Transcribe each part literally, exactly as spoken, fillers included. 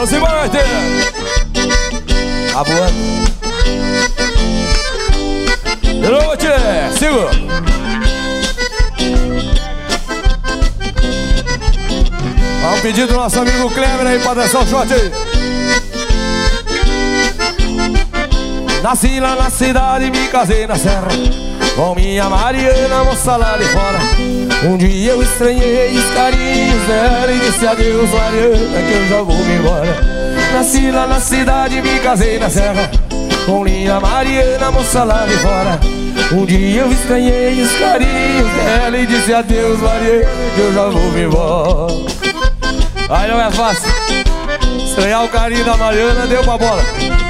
Vamos embora, vai ter. Tá voando. De novo, tchê. Segura. Vamos pedir do nosso amigo Kleber aí pra dançar o shot aí. Nasci lá na cidade, me casei na serra com minha Mariana, moça lá de fora. Um dia eu estranhei os carinhos dela e disse adeus, Mariana, que eu já vou me embora. Nasci lá na cidade, me casei na serra com minha Mariana, moça lá de fora. Um dia eu estranhei os carinhos dela e disse adeus, Mariana, que eu já vou me embora. Aí não é fácil. Estranhar o carinho da Mariana, deu pra bola.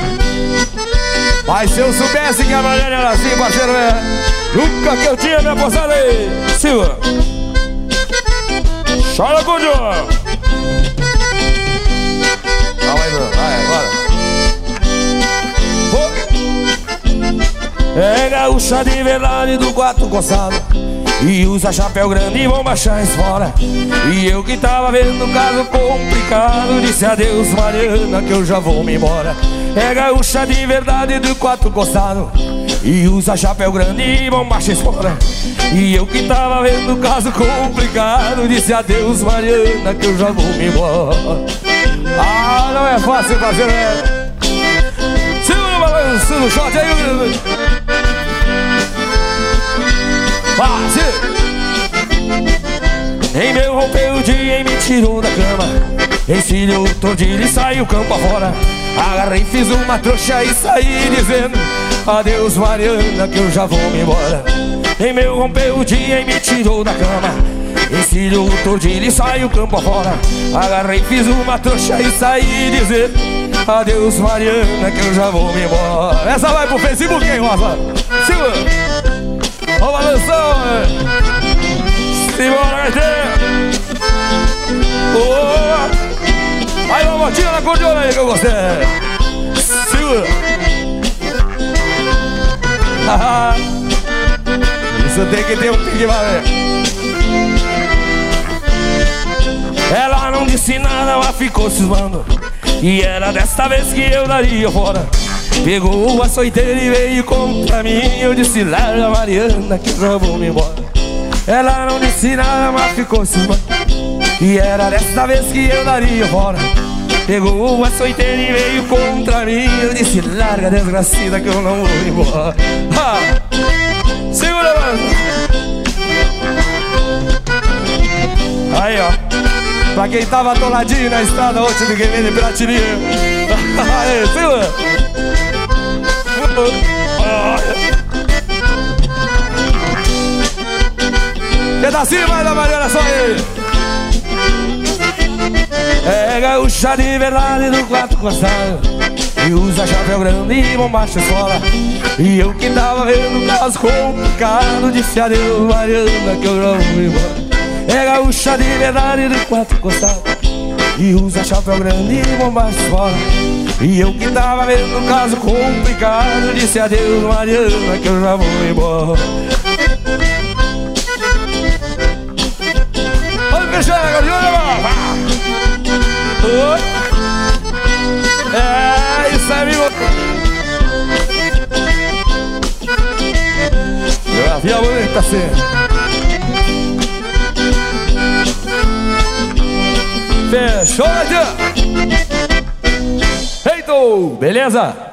Mas se eu soubesse que a Mariana era assim, parceiro, é nunca que eu tinha me apostado aí. Segura. Chora com o João. Calma aí, meu. Vai, bora. É gaúcha de verdade do quarto coçado e usa chapéu grande e bomba chás fora. E eu que tava vendo um caso complicado disse adeus, Mariana, que eu já vou me embora. É gaúcha de verdade do quatro coçado e usa chapéu grande e bomba chás fora. E eu que tava vendo um caso complicado disse adeus, Mariana, que eu já vou me embora. Ah, não é fácil fazer, né? Segura o balanço no shot aí. Fácil. Em meu rompeu o dia e me tirou da cama, encilhou o tordilho e saiu campo afora. Agarrei, fiz uma trouxa e saí dizendo adeus, Mariana, que eu já vou me embora. Em meu rompeu o dia e me tirou da cama, encilhou o tordilho e saiu campo afora. Agarrei, fiz uma trouxa e saí dizendo adeus, Mariana, que eu já vou me embora. Essa vai pro Facebook, hein, Rosa? Segura. Ó, balanção, simbora, vai ter. Boa. Aí, uma motinha na cordona aí que eu gostei. Segura. Isso tem que ter um pique, vai. Ela não disse nada, ela ficou cismando, e era desta vez que eu daria fora. Pegou a açoiteira e veio contra mim. Eu disse larga, Mariana, que eu já vou me embora. Ela não disse nada, mas ficou cismando, e era desta vez que eu daria fora. Pegou a açoiteira e veio contra mim. Eu disse larga, desgracida, que eu não vou embora. Ha! Segura, mano. Aí, ó, pra quem tava atoladinho na estrada ontem de quem vem de Piratininha. Aí, segura. Pedacinho mais da Mariana, só aí. É gaúcha de verdade do quatro coçado e usa chapéu grande e bombacha fora. E eu que tava vendo um caso complicado disse adeus, Mariana, que eu já vou embora. É gaúcha de verdade do quatro coçado e usa chapéu grande e bombacha fora. E eu que tava vendo um caso complicado disse adeus, Mariana, que eu já vou embora. Olha o peixe, é isso aí, amigo. Geografia bonita, assim. Fechou, Eita, beleza?